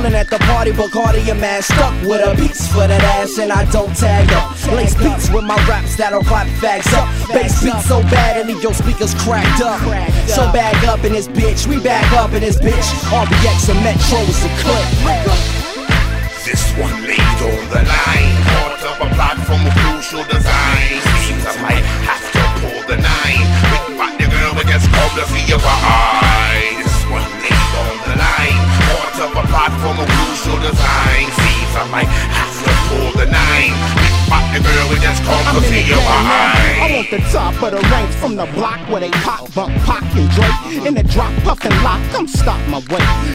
Chillin' at the party, Bacardi and man stuck with a beats for that ass, and I don't tag up. Lace beats with my raps that'll clap fags up. Bass beats so bad and leave your speakers cracked up. So bag up in this bitch, we back up in this bitch. RBX and Metro is the clip. This one laid on the line, part of a platform with crucial design. Seems I might have to pull the 9. Big back the girl with just come to see your eye. This one laid on the line, part of a platform with crucial design. Seems I might have to pull the 9. Big back the girl with just come to see your eye. I want the top of the ranks from the block where they pop, bump, Pac and Drake. In the drop, puff and lock, come stop my way.